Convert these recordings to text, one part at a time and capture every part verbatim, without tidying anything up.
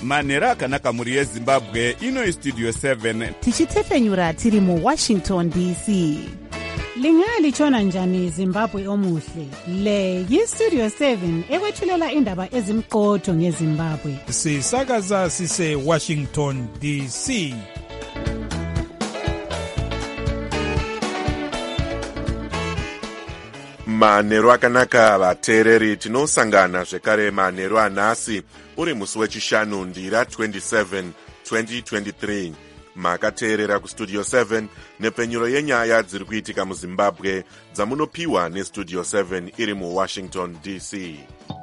manhero akanaka mhuri yezimbabwe. Ino istudio seven tichitefenyura tiri muwashington D C. Lingalitshona njani Zimbabwe omuhle? Le yistudio seven ekwethulela indaba ezimqotho ngeZimbabwe. Sisakaza sise Washington D C. Manhero akanaka vateereri, tinosangana zvekare manhero anhasi uri musi wechishanu ndira twenty-seven twenty twenty-three. Makateerera kustudio seven nepenyuro yenyaya dziri kuitika muZimbabwe dzamunopiwa nestudio seven iri muWashington D C.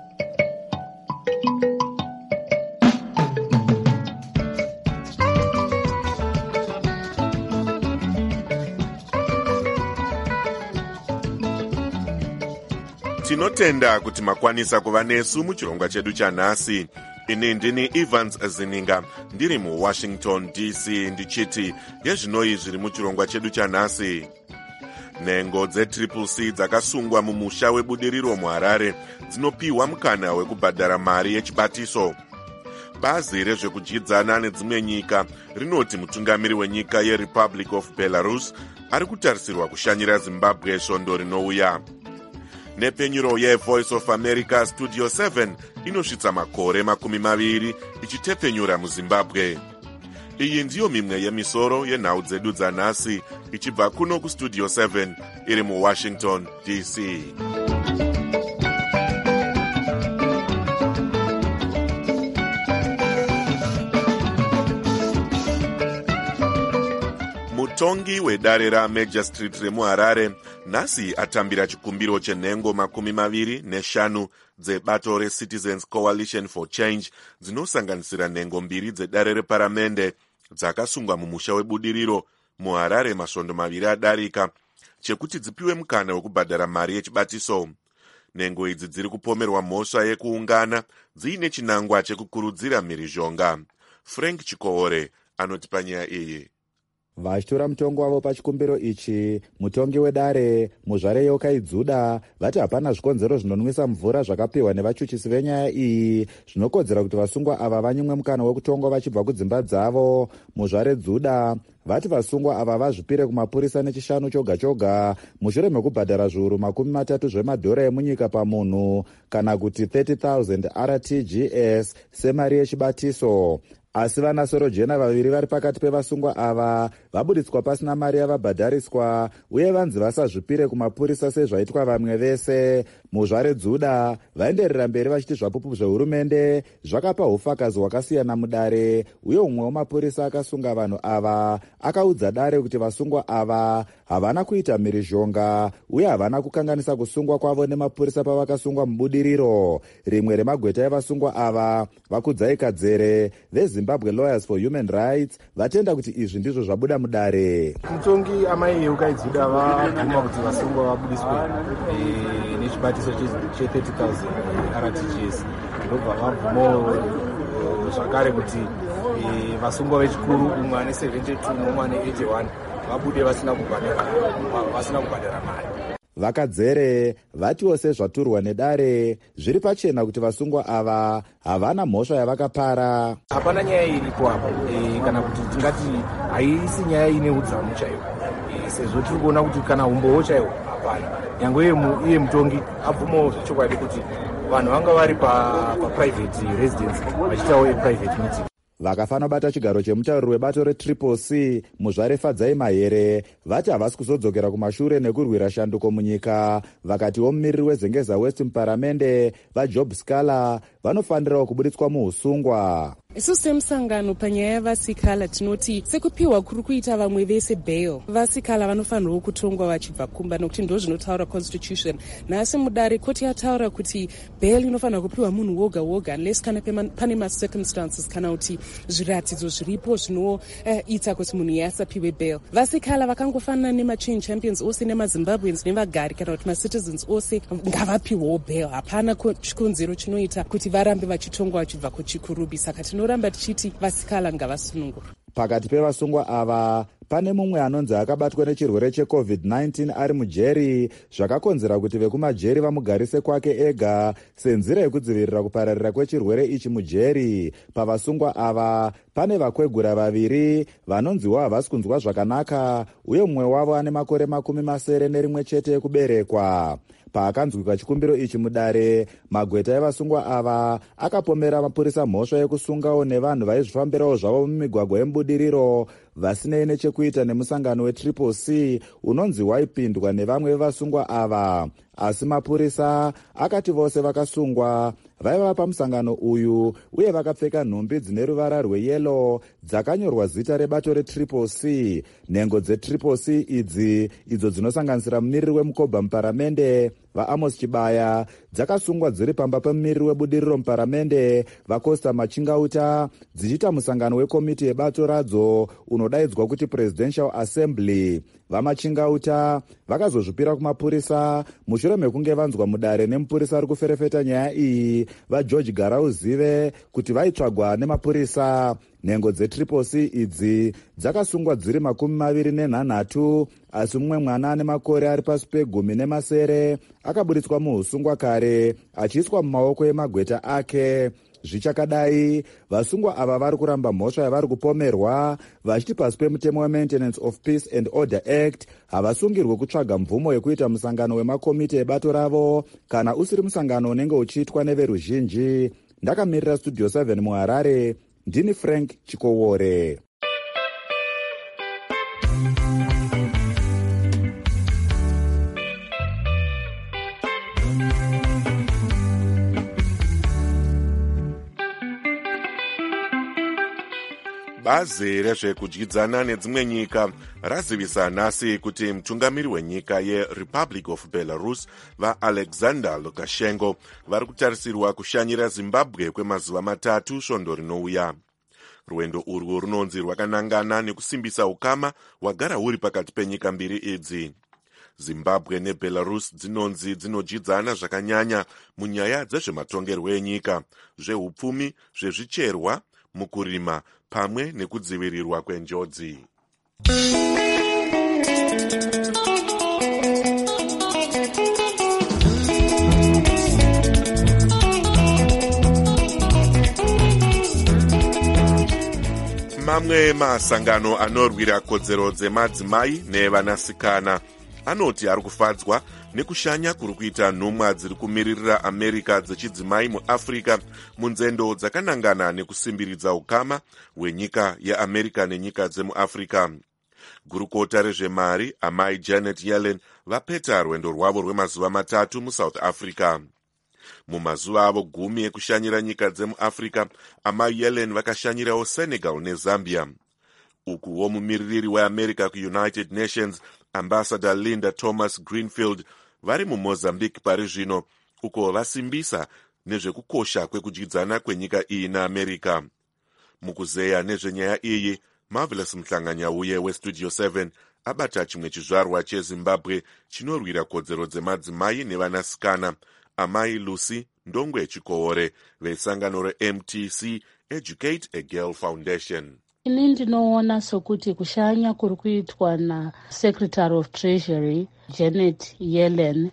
Tinotenda kuti makwanisa kuva nesu muchirongwa chedu chanhasi. Ini ndini Evans Zininga ndiri muWashington D C ndichiti yezvinoi zviri muchirongwa chedu chanhasi. Nhengo dzetriple C dzakasungwa mumusha webudiriro muHarare dzinopiwa mukana wekubhadhara mari yechibatiso. Bazi rezvekudyidzana nedzimwe nyika rinoti mutungamiri wenyika yeRepublic of Belarus ari kutarisirwa kushanyira Zimbabwe svondo rinouya. Nepenyuro yeVoice of America Studio seven inosvitsa makore makumi maviri ichitepfenyura muZimbabwe. Iyi ndiyo mimwe yemisoro yenhau dzedu dzanhasi ichibva kuno kustudio seven iri muWashington D C. Mutongi wedare raMajor Street remuHarare nhasi atambira chikumbiro chenhengo makumi maviri neshanu dzebato reCitizens Coalition for Change dzinosanganisira nhengo mbiri dzedare reparamende dzakasungwa mumusha webudiriro muHarare masvondo maviri adarika chekuti dzipiwe mukana wekubhadhara mari yechibatiso. Nhengo idzi dziri kupomerwa mhosva yekuungana dziine chinangwa chekukurudzira mhirizhonga. Frank Chikohore anotipa nyaya iyi. Vachitora mutongo wavo pachikumbiro ichi, mutongi wedare Muzvare Yokaidzuda vati hapana zvikonzero zvinonwisa mvura zvakapiwa nevachuchisi venyaya iyi zvinokodzera kuti vasungwa ava vanyimwe mukana wekutongwa vachibva kudzimba dzavo. Muzvare Dzuda vati vasungwa ava vazvipire kumapurisa nechishanu choga choga mushure mekubhadhara zviuru makumi matatu zvemadhora emunyika pamunhu kana kuti thirty thousand R T G S semari yechibatiso. Asi vanasorojena vaviri vari pakati pevasungwa ava vabuditswa pasina mari yavabhadhariswa uye vanzi vasazvipire kumapurisa sezvaitwa vamwe vese. Muzvare Dzuda vaenderera mberi vachiti zvapupu zvehurumende zvakapa ufakazi hwakasiyana mudare uye umwe wemapurisa akasunga vanhu ava akaudza dare kuti vasungwa ava havana kuita mhirizhonga uye havana kukanganisa kusungwa kwavo nemapurisa pavakasungwa mubudiriro. Rimwe remagweta evasungwa ava Vakudzai Kadzere veZimbabwe Lawyers for Human Rights vatenda kuti izvi ndizvo zvabuda mudare. Mutongi amai Yokaidzuda vabvuma kuti vasungwa vabudiswe nechibatiso che thirty thousand R T G S ndobva vabvumawo zvakare kuti vasungwa vechikuru umwe ane seventy-two umwe ane eighty-one vabude vasina kubhadhara mari. Vakadzere vatiwo sezvaturwa nedare zviri pachena kuti vasungwa ava havana mhosva yavakapara. Hapana nyaya iripo apa kana kuti tingati haisi nyaya ine udzamu chaiwo sezvo tiri kuona kuti kana umbowo chaiwo hapana. Nyangwe iye mutongi abvumawo zvechokwadi kuti vanhu vanga vari paprivate residence vachitawo private meeting. Vakafana bata chigaro chemutauriri webato retriple C Muzvare Fadzai Mahere vati havasi kuzodzokera kumashure nekurwira shanduko munyika. Vakatiwo mumiriri wezengeza West muparamende vaJob Scala vanofanirawo kubuditswa muusungwa. Isu semusangano panyaya yavasikala tinoti sekupiwa kuri kuita vamwe vese bail, vasikala vanofanirawo kutongwa vachibva kumba nokuti ndo zvinotaura constitution. Nasi mudare koti yataura kuti bail inofanira kupiwa munhu woga woga unless kana pane ma circumstances kana kuti zviratidzo zviripo zvinoita kuti munhu yasapiwe bail. Vasikala vakangofanana nema chain champions ose nema Zimbabweans nevagari kana kuti ma citizens ose ngavapiwewo bail. Hapana chikonzero chinoita kuti varambe vachitongwa vachibva kuchikurubi. Saka tinoramba tichiti vasikala ngavasunungurwe. Pakati pevasungwa ava pane mumwe anonzi akabatwa nechirwere checovid nineteen ari mujeri, zvakakonzera kuti vekumajeri vamugarise kwake ega senzira yekudzivirira kupararira kwechirwere ichi mujeri. Pavasungwa ava pane vakwegura vaviri vanonziwo havasi kunzwa zvakanaka, uye mumwe wavo ane makore makumi masere nerimwe chete ekuberekwa. Paakanzwika chikumbiro ichi mudare, magweta evasungwa ava akapomera mapurisa mhosva yekusungawo nevanhu vaizvifambirawo zvavo mumigwagwa yemubudiriro vasinei nechekuita nemusangano wetriple C unonzi waipindwa nevamwe vevasungwa ava. Asi mapurisa akati vose vakasungwa vaiva pamusangano uyu uye vakapfeka nhumbi dzine ruvara rweyelo dzakanyorwa zita rebato retriple C. Nhengo dzetriple C idzi, idzo dzinosanganisira mumiriri wemukobha muparamende vaAmos Chibaya, dzakasungwa dziri pamba pemumiriri webudiriro muparamende vaCosta Machingauta, dzichiita musangano wekomiti yebato radzo unodaidzwa kuti Presidential Assembly. VaMachingauta vakazozvipira kumapurisa mushure mekunge vanzwa mudare nemupurisa ari kuferefeta nyaya iyi vaGeorge Garauzive kuti vaitsvagwa nemapurisa. Nhengo dzetriple C idzi dzakasungwa dziri makumi maviri nenhanhatu, asi mumwe mwana ane makore ari pasi pegumi nemasere akaburitswa muusungwa kare achiiswa mumaoko emagweta ake. Zvichakadai, vasungwa ava vari kuramba mhosva yavari kupomerwa, vachiti pasi pemutemo weMaintenance of Peace and Order Act havasungirwe kutsvaga mvumo yekuita musangano wemakomiti ebato ravo kana usiri musangano unenge uchiitwa neveruzhinji. Ndakamirira Studio seven muHarare, ndini Frank Chikowore. Bazi rezvekudyidzana nedzimwe nyika razivisa nhasi kuti mutungamiri wenyika yeRepublic of Belarus vaAlexander Lukashenko vari kutarisirwa kushanyira Zimbabwe kwemazuva matatu svondo rinouya. Rwendo urwu runonzi rwakanangana nekusimbisa ukama hwagara huri pakati penyika mbiri idzi. Zimbabwe neBelarus dzinonzi dzinodyidzana zvakanyanya munyaya dzezvematongerwo enyika, zveupfumi, zvezvicherwa, mukurima pamwe nekudzivirirwa kwenjodzi. Mamwe masangano anorwira kodzero dzemadzimai nevanasikana anoti ari kufadzwa nekushanya kuri kuita nhumwa dziri kumiririra Amerika dzechidzimai muAfrica munzendo dzakanangana nekusimbiridza ukama hwenyika yeAmerika nenyika dzemuAfrica. Gurukota rezvemari amai Janet Yellen vapeta rwendo rwavo rwemazuva matatu muSouth Africa. Mumazuva avo gumi ekushanyira nyika dzemuAfrica, amai Yellen vakashanyirawo Senegal neZambia. Ukuwo mumiririri weAmerika kuUnited Nations Ambassador Linda Thomas Greenfield vari muMozambique pari zvino, uko vasimbisa nezvekukosha kwekudyidzana kwenyika iyi naAmerika. Mukuzeya nezvenyaya iyi, Marvelous Mhlanganyauye weStudio seven abata chimwe chizvarwa cheZimbabwe chinorwira kodzero dzemadzimai nevanasikana, amai Lucy Ndongwe Chikowore vesangano reM T C Educate a Girl Foundation. Ini ndinoona sokuti kushanya kuri kuitwa naSecretary of Treasury Janet Yellen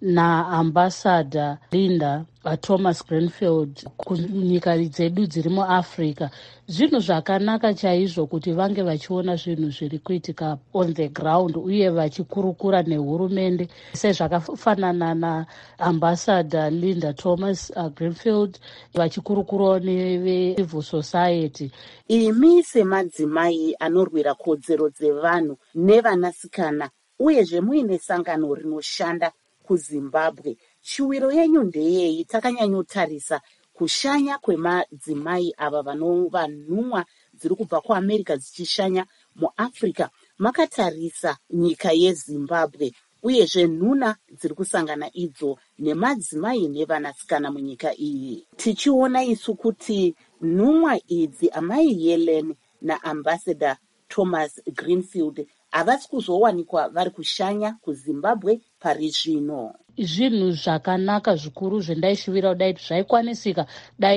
naAmbassador Linda Thomas Greenfield kunyika dzedu dziri muAfrica zvinhu zvakanaka chaizvo kuti vange vachiona zvinhu zviri kuitika on the ground uye vachikurukura nehurumende sezvakafanana naAmbassador Linda Thomas uh, Greenfield vachikurukurawo necivil society. Imi semadzimai anorwira kodzero dzevanhu nevanasikana uyezve muine sangano rinoshanda kuZimbabwe, chiwiro yenyu ndeyei? Takanyanyotarisa kushanya kwemadzimai ava vanova nhumwa dziri kubva kuAmerika dzichishanya muAfrica. Makatarisa nyika yeZimbabwe uyezve nhuna dziri kusangana idzo nemadzimai nevanasikana munyika iyi. Tichiona isu kuti nhumwa idzi amai Yellen naAmbassador Thomas Greenfield havasi kuzowanikwa vari kushanya kuZimbabwe pari zvino. Zvinhu zvakanaka zvikuru zvendaishuvira dai zvaikwanisika dai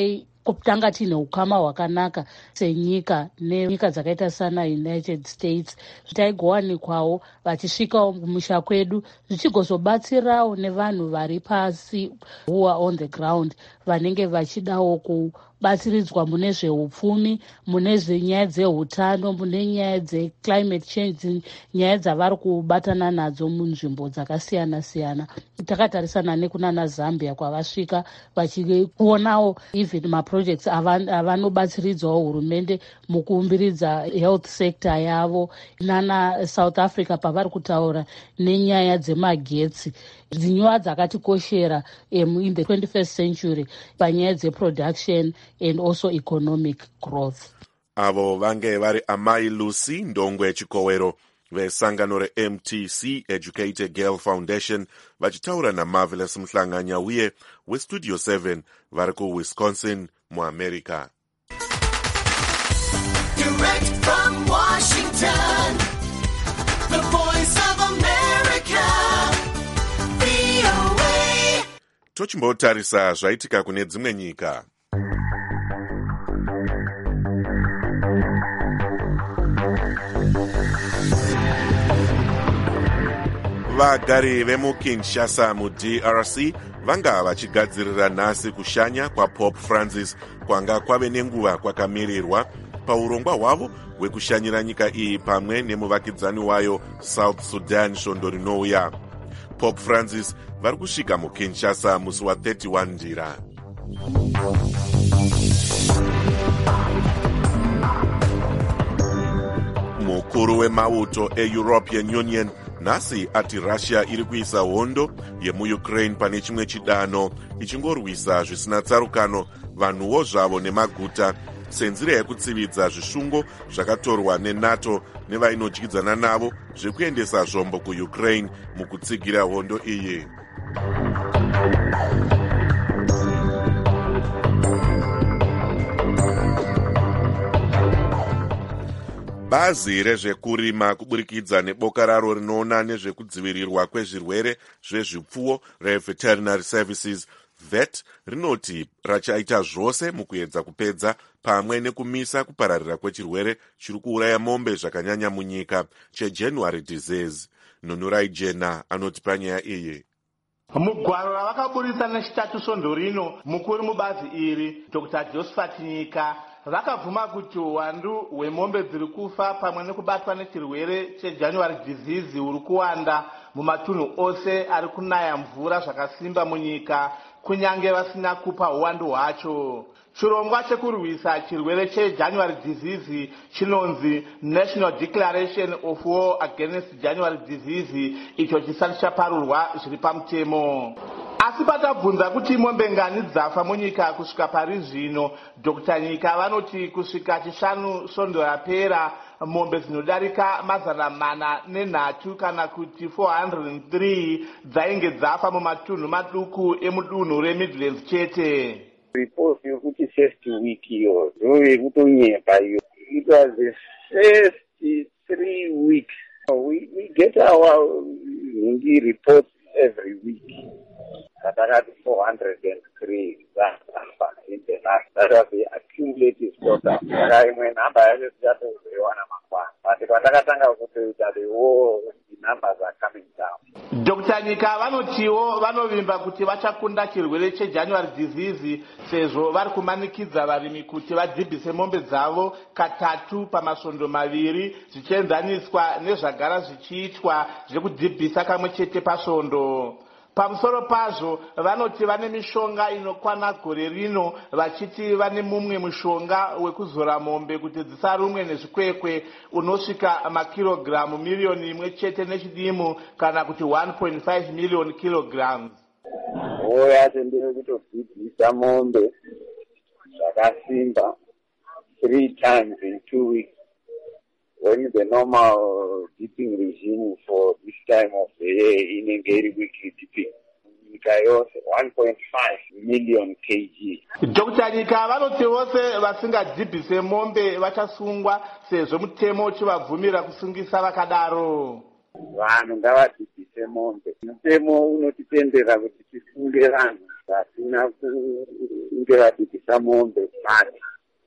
kutanga tine ukama hwakanaka senyika nenyika dzakaita sana United States, taigowanikwawo vachisvikawo kumusha kwedu zvichigozobatsirawo nevanhu vari pasi who are on the ground vanenge vachidawo kubatsiridzwa mune zveupfumi, mune nyaya dzeutano, mune nyaya dzeclimate change, nyaya dzavari kubatana nadzo munzvimbo dzakasiyana siyana. Takatarisana nekunana Zambia kwavasvika vachionawo even maprojects avanobatsiridzawo hurumende mukuumbiridza health sector yavo. Nana South Africa pavari kutaura nenyaya dzemagetsi, dzinyuwa dzakatikoshera um, in the twenty-first century panyaya dzeproduction and also economic growth. Avo vange vari Amai Lucy Ndongwe Chikowero vesangano re-M T C Educated Girl Foundation vachitaura naMarvelous Mhlanganya uye weStudio seven vari kuWisconsin muAmerica. Direct from Washington, the voice of America, V O A. Tochimbotarisa zvaitika kune dzimwe nyika. Vagari vemuKinshasa muD R C vanga vachigadzirira nhasi kushanya kwaPope Francis kwanga kwave nenguva kwakamirirwa paurongwa hwavo hwekushanyira nyika iyi pamwe nemuvakidzani wayo South Sudan svondo rinouya. Pope Francis vari kusvika muKinshasa musi wa31 ndira. Mukuru wemauto eEuropean Union nhasi ati Russia iri kuisa hondo yemuUkraine pane chimwe chidano ichingorwisa zvisina tsarukano vanhuwo zvavo nemaguta senzira yekutsividza zvisungo zvakatorwa neNATO nevainodyidzana navo zvekuendesa zvombo kuUkraine mukutsigira hondo iyi. Bazi rezvekurima kuburikidza neboka raro rinoona nezvekudzivirirwa kwezvirwere zvezvipfuwo reVeterinary Services V E T rinoti rachaita zvose mukuedza kupedza pamwe nekumisa kupararira kwechirwere chiri kuuraya mombe zvakanyanya munyika cheJanuary disease. Nunurai Jena anoti panyaya iyi. Mugwaro ravakaburitsa nechitatu svondo rino, mukuru mubazi iri Doctor Josephat Nyika vakabvuma kuti uwandu hwemombe dziri kufa pamwe nekubatwa nechirwere cheJanuary disease huri kuwanda mumatunhu ose ari kunaya mvura zvakasimba munyika kunyange vasina kupa uwandu hwacho. Chirongwa chekurwisa chirwere cheJanuary disease chinonzi National Declaration of War Against January Disease, icho chisati chaparurwa zviri pamutemo. Asi patabvunza kuti mombe ngani dzafa munyika kusvika pari zvino, Doctor Nyika vanoti kusvika chishanu svondo yapera mombe dzinodarika mazana mana nenhatu kana kuti four hundred three dzainge dzafa mumatunhu maduku emudunhu reMidlands chete. Report yokuti first week iyo zove kutonyepa iyo. It was the first three weeks. We, we get our Hindi reports every week. That four hundred three that in the last, that was the accumulative total. When number is just one amount, but the Katakatanga that the whole numbers are coming down. Doctor Nyika vanotiwo vanovimba kuti vachakunda chirwere cheJanuary disease sezvo vari kumanikidza varimi kuti vadhibhise mombe dzavo katatu pamasvondo maviri zvichienzaniswa nezvagara zvichiitwa zvekudhibhisa kamwe chete pasvondo. Pamusoro pazvo vanoti vane mishonga inokwana gore rino vachiti vane mumwe mushonga wekuzora mombe kuti dzisarumwe nezvikwekwe unosvika makirogiramu miliyoni imwe chete nechidimu kana kuti one point five million kilograms. Oya tendere kutobhidhisa mombe zvakasimba three times in two weeks when the normal dipping regime for this time of the year inenge iri weekly dipping. Nyika yose one point five million kilograms. Doctor Nyika vanoti vose vasingadhibhise mombe vachasungwa sezvo mutemo uchivabvumira kusungisa vakadaro. Vanhu ngavadhibhise mombe. Mutemo unotitendera kuti tisunge vanhu vasina kunge vabikisa mombe mani.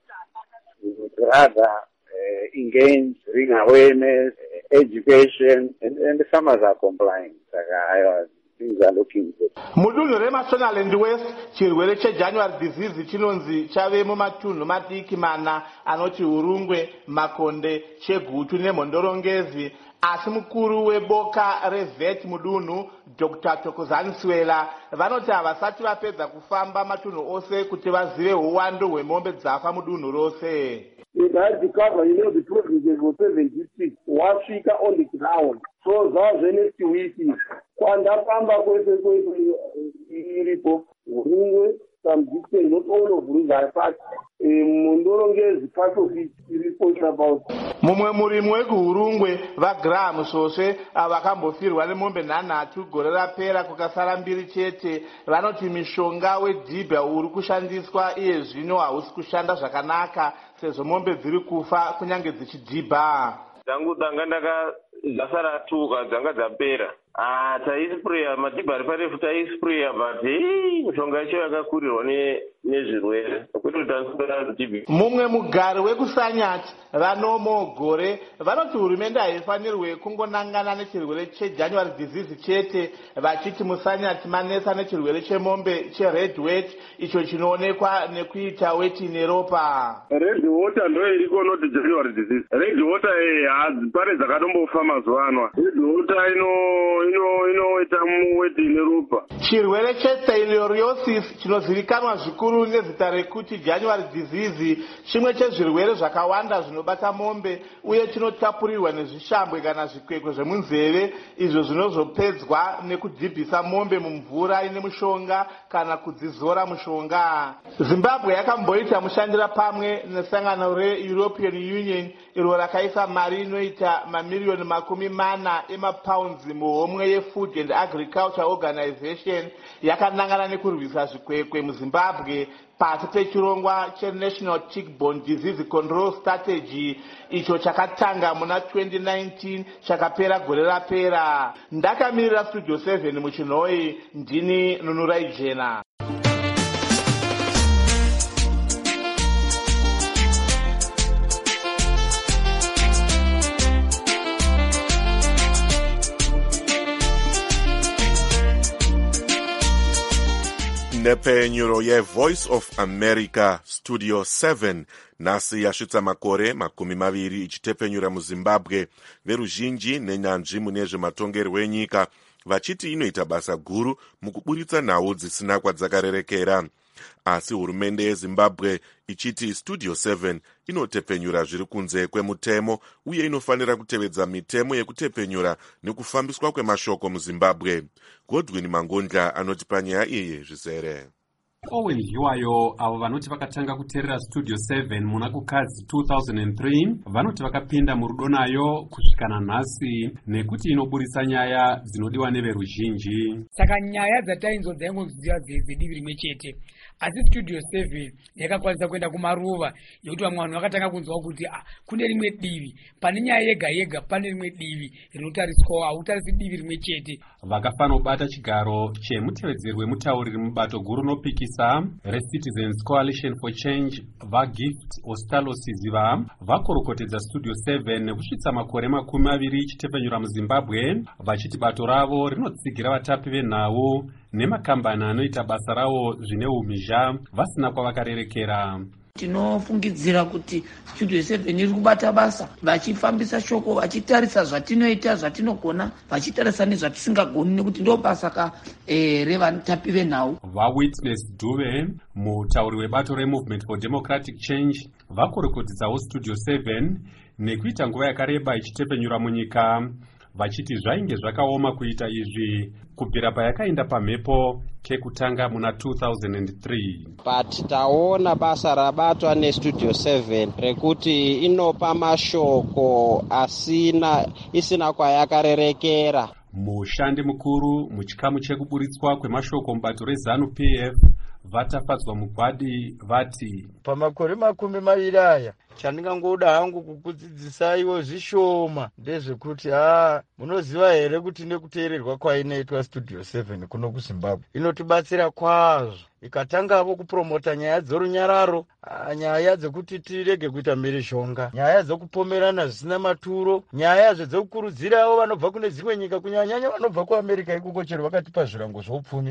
We would rather uh, engage, bring awareness, education, and, and the farmers are complying. Like, I, things are looking good. Mudunhu reMashonaland West, chirwere cheJanuary disease chinonzi chave mumatunhu madiki mana anoti Urungwe, Makonde, Chegutu neMhondorongezi. Asi mukuru weboka revet mudunhu Doctor Thokozani Swela vanoti havasati vapedza kufamba matunhu ose kuti vazive uwandu hwemombe dzafa mudunhu rose. It had to cover, you know, the provinces were seventy-six. Wasika on the ground. So that's the next week. Kwanda pamba kwese kwese iripo. Urungwe, some distance, not all of Urungwe, but Mhondorongezi part of it iripo is about. Mumwe murimi wekuUrungwe vaGraham Soswe vakambofirwa nemombe nhanhatu gore rapera kukasara mbiri chete. Vanoti mishonga wedhibha uri kushandiswa iye zvino hausi kushanda zvakanaka sezvo mombe dziri kufa kunyange dzichidhibha. Dzangu dzanga ndaka dzasara tuka dzanga dzapera. Ah, taisprayer madhibha ari parefu taisprayer but hey, mishonga yacho yakakurirwa ne nezvirwere. Kuti tansipera zvitibhi. Mumwe mugari wekusanyati vanomo gore vanoti hurumende haifanirwe kungonangana nechirwere cheJanuary disease chete vachiti musanyati manesa nechirwere chemombe chered wet icho chinoonekwa nekuita weti neropa. Red water ndo iriko noti January disease. Red water eh pare dzakatombofa mazuva ano. Red water ino ino inoita muweti neropa. Chirwere cheStylioriosis chinozivikanwa zvikuru nezita rekuti January disease chimwe chezvirwere zvakawanda zvinobata mombe uye chinotapurirwa nezvishambwe kana zvikwekwe zvemunzeve izvo zvinozopedzwa nekudhibhisa mombe mumvura ine mushonga kana kudzizora mushonga. Zimbabwe yakamboita mushandira pamwe nesangano reEuropean Union iro rakaisa mari inoita mamiliyoni makumi mana emapounds muhomwe yeFood and Agriculture Organization yakanangana nekurwisa zvikwekwe muZimbabwe pasi pechirongwa cheNational Tick-Borne Disease Control Strategy icho chakatanga muna twenty nineteen chakapera gore rapera. Ndakamirira Studio seven muchinhoi, ndini Nunurai Jena. Nepenyuro yeVoice of America Studio seven nasi yasvitsa makore makumi maviri ichitepenyura muZimbabwe. Veruzhinji nenyanzvi mune zvematongerwo enyika vachiti inoita basa guru mukuburitsa nhau dzisina kwadzakarerekera. Asi hurumende yeZimbabwe ichiti Studio seven inotepenyura zviri kunze kwemutemo uye inofanira kutevedza mitemo yekutepenyura nekufambiswa kwemashoko muZimbabwe. Godwin Mangondla anoti panyaya iyi zvizere. Owen Hiwayo avo vanoti vakatanga kuteerera Studio seven muna kukadzi two thousand three vanoti vakapinda murudo nayo kusvikana nhasi nekuti inoburitsa nyaya dzinodiwa neveruzhinji. Saka nyaya dzatainzo dzaingoziva dzedivi rimwe chete, asi Studio seven yakakwanisa kuenda kumaruva yekuti vamwe vanhu vakatanga kunzwa kuti ah, kune rimwe divi pane nyaya yega yega pane rimwe divi rinotariswa, hautarisi divi rimwe chete. Vakafanobata chigaro chemutevedzeri wemutauriri mubato guru nopikisa reCitizens Coalition for Change vaGift Ostalosiziva vakorokotedza Studio seven nekusvitsa makore makumi maviri ichitepenyura muZimbabwe vachiti bato ravo rinotsigira vatapi venhau nemakambani anoita basa ravo zvine umhizha vasina kwavakarerekera. Tinofungidzira kuti Studio seven iri kubata basa vachifambisa shoko vachitarisa zvatinoita zvatinogona vachitarisa nezvatisingagoni nekuti ndo basa ka eh, revatapi venhau. VaWitness Dube mutauri webato reMovement for Democratic Change vakorokotedzawo Studio seven nekuita nguva yakareba ichitepenyura munyika vachiti zvainge zvakaoma kuita izvi kubvira payakaenda pamhepo kekutanga muna two thousand three. But taona basa rabatwa neStudio seven rekuti inopa mashoko asina isina kwayakarerekera. Mushandi mukuru muchikamu chekuburitswa kwemashoko mubato reZANU P F vatafadzwa mugwadi vati pamakore makumi maviri aya chandingangoda hangu kukudzidzisaiwo zvishoma ndezvekuti haa munoziva here kuti nekuteererwa kwainoitwa studio seven kuno kuzimbabwe inotibatsira kwazvo ikatangavo kupromota nyaya dzorunyararo, nyaya dzekuti tirege kuita mhirizhonga, nyaya dzokupomerana zvisina maturo, nyaya dzekukurudzirawo vanobva kune dzimwe nyika kunyanyanya vanobva kuamerica ikoko chero vakatipa zvirango zvoupfumi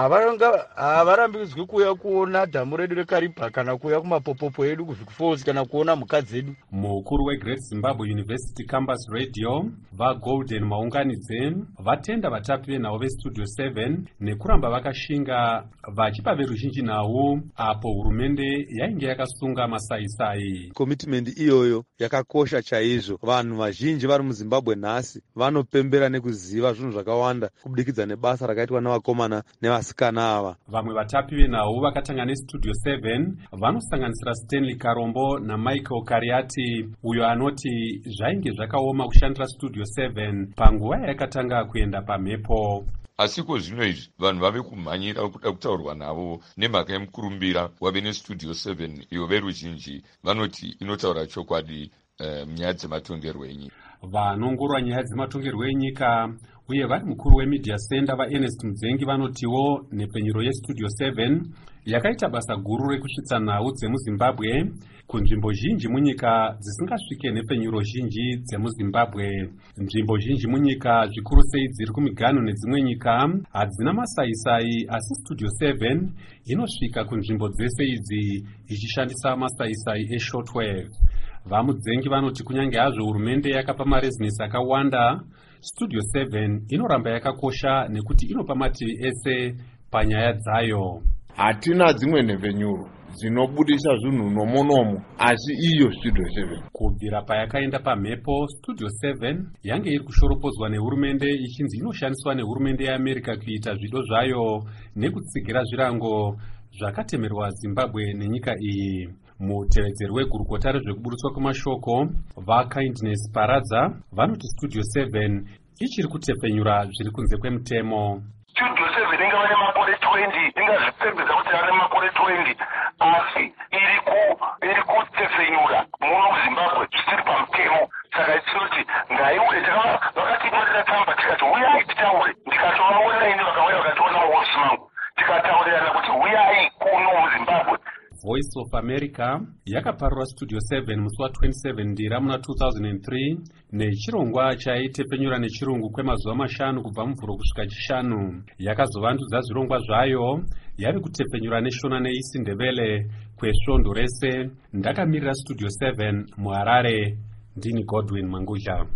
havarambidzwi kuuya kuona dhamu redu rekaripa kana kuuya kumapopopo edu kuvic falls kana kuona mhuka dzedu. Mukuru weGreat Zimbabwe University Campus Radio vaGolden Maunganidze vatenda vatapi venhau vestudio seven nekuramba vakashinga vachipa veruzhinji nhau apo hurumende yainge yakasunga masaisai. Commitment iyoyo yakakosha chaizvo. Vanhu vazhinji vari muZimbabwe nhasi vanopembera nekuziva zvinhu zvakawanda kubudikidza nebasa rakaitwa navakomana nevasikana ava. Vamwe vatapi venhau vakatanga nestudio seven vanosanganisira Stanley Karombo naMichael Kariati, uyo anoti zvainge zvakaoma kushandira studio seven panguva yakatanga kuenda pamhepo. Asiko zvino izvi vanhu vave kumhanyira kuda kutaurwa navo nemhaka yemukurumbira wave nestudio seven iyo veruzhinji vanoti inotaura chokwadi munyaya uh, dzematongerwo enyika. Vanongorwa nyaya dzematongerwo enyika uye vari mukuru wemedia center vaErnest Mudzengi vanotiwo nepfenyuro yestudio seven yakaita basa guru rekusvitsa nhau dzemuZimbabwe kunzvimbo zhinji munyika dzisingasvike nepfenyuro zhinji dzemuZimbabwe. Nzvimbo zhinji munyika zvikuru sei dziri kumiganhu nedzimwe nyika hadzina masaisai, asi studio seven inosvika kunzvimbo dzese idzi ichishandisa masaisai eshortwave. VaMudzengi vanoti kunyange hazvo hurumende yakapa marezinesi akawanda, studio seven inoramba yakakosha nekuti inopa mativi ese panyaya dzayo. Hatina dzimwe nhepfenyuro dzinobudisa zvinhu nomonomo, asi iyo studio seven. Kubvira payakaenda pamhepo, studio seven yange iri kushoropodzwa nehurumende ichinzi inoshandiswa nehurumende yeAmerica kuita zvido zvayo nekutsigira zvirango zvakatemerwa Zimbabwe nenyika iyi. Mutevedzeri wegurukota rezvekuburutswa kwemashoko vaKindness Paradza vanoti studio seven ichiri kutepfenyura zviri kunze kwemutemo. Studio seven ingava nemakore twenty, ingazvipfembedza kuti ane makore twenty, asi iri ku iri kutepfenyura muno Zimbabwe zvisiri pamutemo. Saka itinoti ngaiuye, vakatipa tsamba tikati uyai titaure, ndikatovaona ini vakauya vakationa muhosi mangu tikataurirana kuti uyai kuno muZimbabwe. Voice of America yakaparura studio seven musi wa27 ndira muna two thousand three nechirongwa chaitepfenyura nechirungu kwemazuva mashanu kubva muvhuro kusvika chishanu. Yakazovandudza zvirongwa zvayo yave kutepfenyura neshona neisi ndebele kwesvondo rese. Ndakamirira studio seven muHarare, ndini Godwin Mangudla.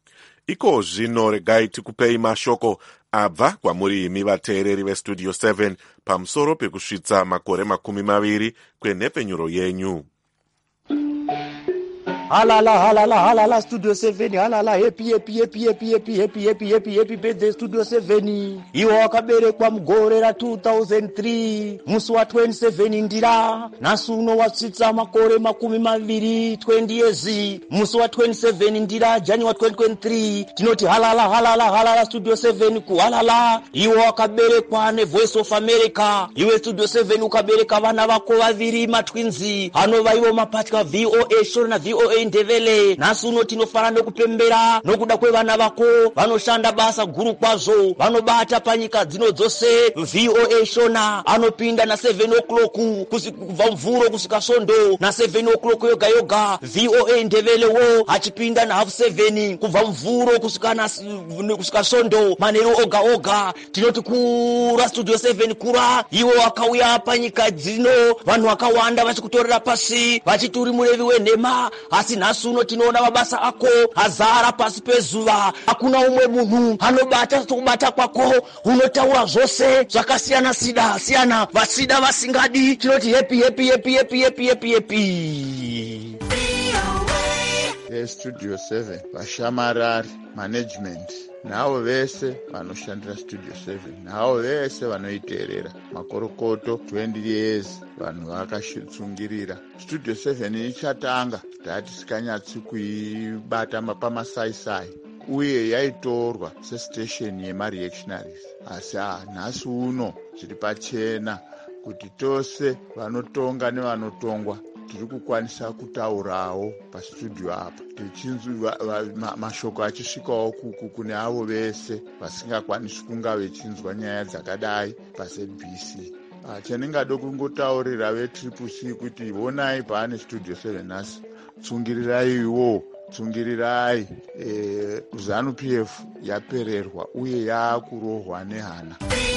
Iko zvino regai tikupei mashoko abva kwamuri imi vateereri vestudio seven pamusoro pekusvitsa makore makumi maviri kwenhepfenyuro yenyu. Halala halala halala studio seven, halala happy happy happy happy happy happy happy happy happy birthday studio seven. Iwo wakaberekwa mugore ra two thousand three musi wa twenty-seven ndira, nhasi uno wasvitsa makore makumi maviri twenty years musi wa twenty-seven ndira January twenty twenty-three. Tinoti halala halala halala studio seven kuhalala. Iwo wakaberekwa neVoice of America. Iwe studio seven ukabereka vana vako vaviri matwinzi anova ivo mapatya V O A Shoro na V O A Ndevele. Nhasi uno tinofanira nokupembera nokuda kwevana vako vanoshanda basa guru kwazvo, vanobata panyika dzino dzose. V O A Shona anopinda na seven o'clock kubva mvuro kusvika svondo, na seven o'clock yoga yoga. V O A Ndevele wo achipinda na half seven kubva mvuro kusvika na kusvika svondo manheru oga oga. Tinoti kura studio seven kura. Iwo wakauya panyika dzino vanhu vakawanda vachikutorera pasi vachiti uri murevi wenhema, asi nhasi uno tinoona mabasa ako azara pasi pezuva. Hakuna umwe munhu anobata sokubata kwako, unotaura zvose zvakasiyana sida siyana, vasida vasingadi. Tinoti happy happy happy happy happy happy happy. Studio seven vashamarari management navo vese vanoshandira studio seven, navo vese vanoiteerera makorokoto twenty years vanhu vakashitsungirira. Studio seven ichatanga tatisikanyatsi kuibata pamasaisai uye yaitorwa sestation yemareactionaries, asi nhasi uno zviri pachena kuti tose vanotonga nevanotongwa tiri kukwanisa kutaurawo pastudio apa tichinzwa mashoko achisvikawo kuku kune avo vese vasingakwanisi kunga vechinzwa nyaya dzakadai paZ B C. Chandingada kungotaurira vetriple C kuti vonai paane studio seven nhasi, tsungirirai tsungirirai eh, ZANU P F yapererwa uye yakurohwa nehana.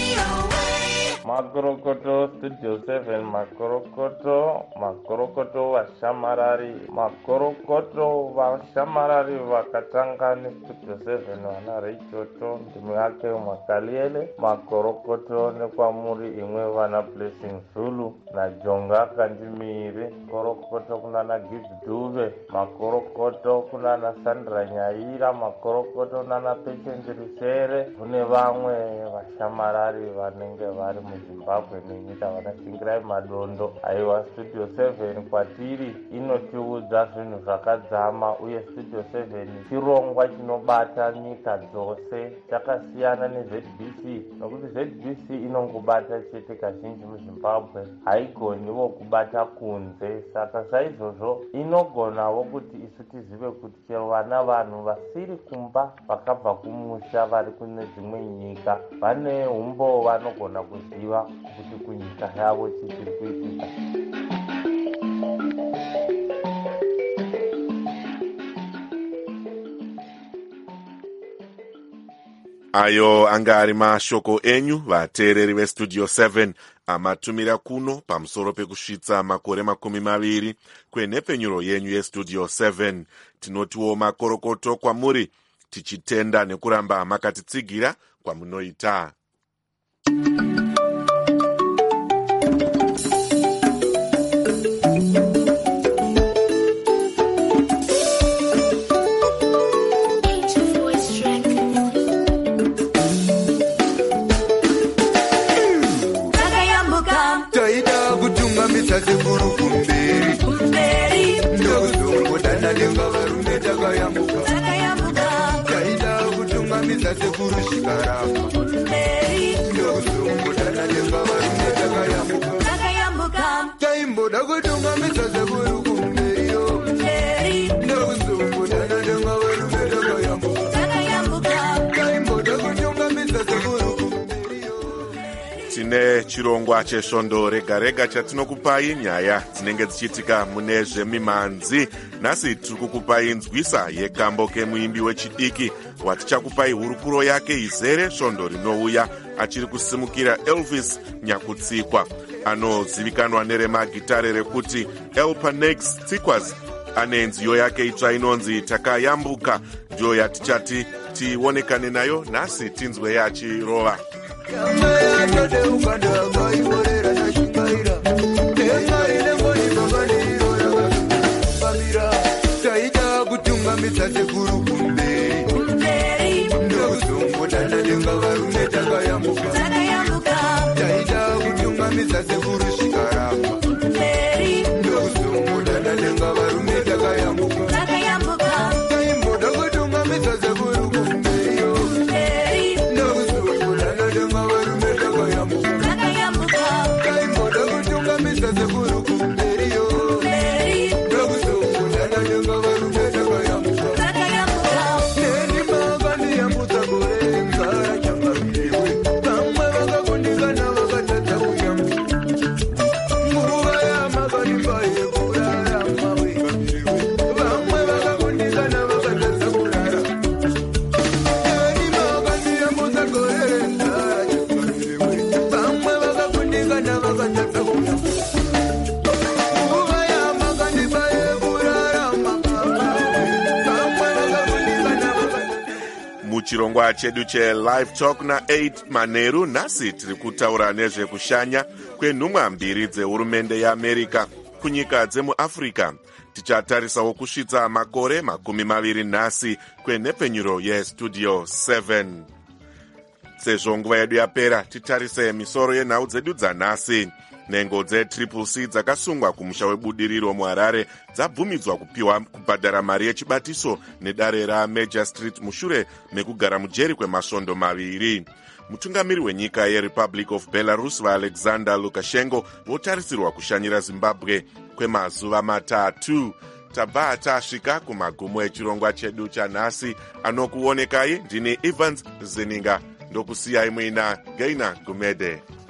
Makorokoto Studio seven, Makorokoto, Makorokoto vashamarari, Makorokoto vashamarari vakatanga neStudio seven vana Reichoto, ndimi yake Mwakaliele, Makorokoto nekwamuri imwe vana Blessing Zulu, na Jonga Kandimire, Makorokoto kunana Gibbs Dube, Makorokoto kunana Sandra Nyaira, Makorokoto nana Patient Rusere, kune vamwe vashamarari vanenge vari Zimbabwe nenyika vanashingirai madondo. Aiwa Studio seven kwatiri inotiudza zvinhu zvakadzama, uye Studio seven chirongwa chinobata nyika dzose, chakasiyana neZ B C nokuti Z B C inongobata chete kazhinji muZimbabwe, haigoniwo kubata kunze. Saka saizvozvo inogonawo kuti isu tizive kuti chero vana vanhu vasiri kumba vakabva kumusha vari kune dzimwe nyika vane umbo vanogona kuziva kuti kunyika yavo chichiri kuitika. Ayo anga ari mashoko enyu vateereri veStudio seven amatumira kuno pamusoro pekusvitsa makore makumi maviri kwenhepfenyuro yenyu yeStudio seven. Tinotiwo makorokoto kwamuri, tichitenda nekuramba makatitsigira kwamunoita. Sekuru kumberi kumberi ndozongo dana denga varume takayambuka takayambuka taida kutungamidza sekuru shikarama kumberi ndozongo dana denga varume takayambuka takayambuka taimboda kutungamidza sekuru kumberi yo kumberi ndozongo dana denga varume takayambuka takayambuka taimboda kutungamidza sekuru. Tine chirongwa chesvondo rega rega chatinokupai nyaya dzinenge dzichiitika mune zvemimhanzi. Nhasi tiri kukupai nzwisa yekambo kemuimbi wechidiki watichakupai hurukuro yake izere svondo rinouya achiri kusimukira Elvis Nyakutsikwa, anozivikanwa neremagitare rekuti Elpanex Tsikwas. Ane nziyo yake itsva inonzi Takayambuka, ndiyo yatichati tionekane nayo nhasi tinzwe yachirova. Taida kutungamidza sekuru kumberi kumberi ndozongo dana denga varume takayambuka takayambuka taida kutungamidza sekuru shikarama kumberi ndozongo dana denga varume takayambuka takayambuka taimboda kutungamidza sekuru kumberi yo kumberi ndozongo dana denga varume takayambuka takayambuka taimboda kutungamidza sekuru kumberi yo kumberi ndozongo dana denga varume takayambuka takayambuka neni magani yambutsa gore ngara changamiriwe vamwe vakakundikana vakatadza kuyambuka nguva yamagani mbaye kurarama wekambiriwe vamwe vakakundikana vakatadza kurara neni magani yambutsa gore ngara changamiriwe vamwe vakakundikana vakatadza kuyambuka. Muchirongwa chedu cheLive Talk naEight Maneru nhasi tiri kutaura nezvekushanya kwenhumwa mbiri dzehurumende yeAmerica kunyika dzemuAfrica. Tichatarisawo kusvitsa makore makumi maviri nhasi kwenhepfenyuro yeStudio seven. Sezvo nguva yedu yapera, titarise misoro yenhau dzedu dzanhasi. Nhengo dzeTriple C dzakasungwa kumusha webudiriro muHarare dzabvumidzwa kupiwa kubhadhara mari yechibatiso nedare raMajor Street mushure mekugara mujeri kwemasvondo maviri. mutungamiri wenyika yerepublic of belarus vaalexander lukashenko votarisirwa kushanyira zimbabwe kwemazuva matatu. Tabva tasvika kumagumo echirongwa chedu chanhasi. Anokuonekai ndini Evans Zeninga, ndokusiyai muina Gaina Gumede.